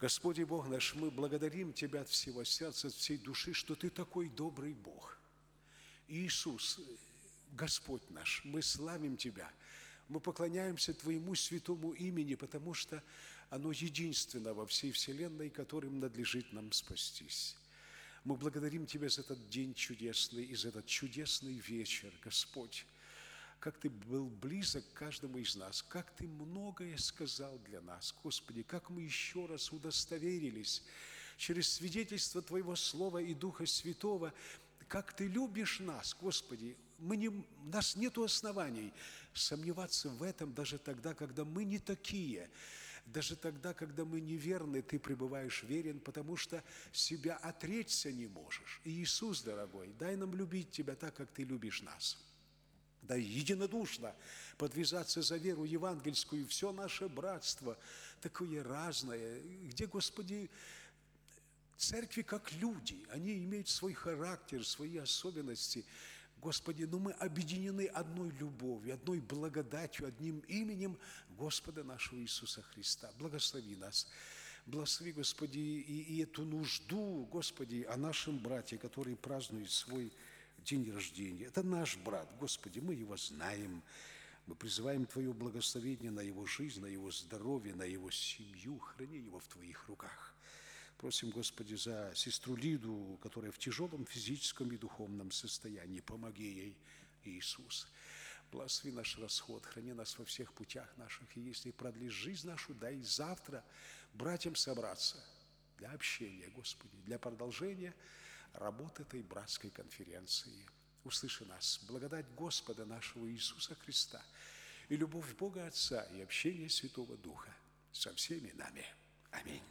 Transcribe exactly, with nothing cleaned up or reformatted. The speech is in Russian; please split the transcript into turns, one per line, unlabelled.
Господь и Бог наш, мы благодарим Тебя от всего сердца, от всей души, что Ты такой добрый Бог. Иисус, Господь наш, мы славим Тебя, мы поклоняемся Твоему святому имени, потому что оно единственно во всей вселенной, которым надлежит нам спастись. Мы благодарим Тебя за этот день чудесный и за этот чудесный вечер, Господь. Как Ты был близок к каждому из нас, как Ты многое сказал для нас, Господи, как мы еще раз удостоверились через свидетельство Твоего Слова и Духа Святого, как Ты любишь нас, Господи. Мы не, у нас нет оснований сомневаться в этом даже тогда, когда мы не такие, даже тогда, когда мы неверны, Ты пребываешь верен, потому что себя отречься не можешь. И Иисус, дорогой, дай нам любить Тебя так, как Ты любишь нас. Да единодушно подвязаться за веру евангельскую, все наше братство такое разное, где, Господи, церкви как люди, они имеют свой характер, свои особенности. Господи, но мы объединены одной любовью, одной благодатью, одним именем Господа нашего Иисуса Христа. Благослови нас. Благослови, Господи, и, и эту нужду, Господи, о нашем брате, который празднует свой день рождения. Это наш брат, Господи, мы его знаем. Мы призываем Твое благословение на его жизнь, на его здоровье, на его семью. Храни его в Твоих руках. Просим, Господи, за сестру Лиду, которая в тяжелом физическом и духовном состоянии. Помоги ей, Иисус. Благослови наш расход, храни нас во всех путях наших. И если продлишь жизнь нашу, дай завтра братьям собраться для общения, Господи, для продолжения работы этой братской конференции. Услыши нас, благодать Господа нашего Иисуса Христа и любовь Бога Отца и общение Святого Духа со всеми нами. Аминь.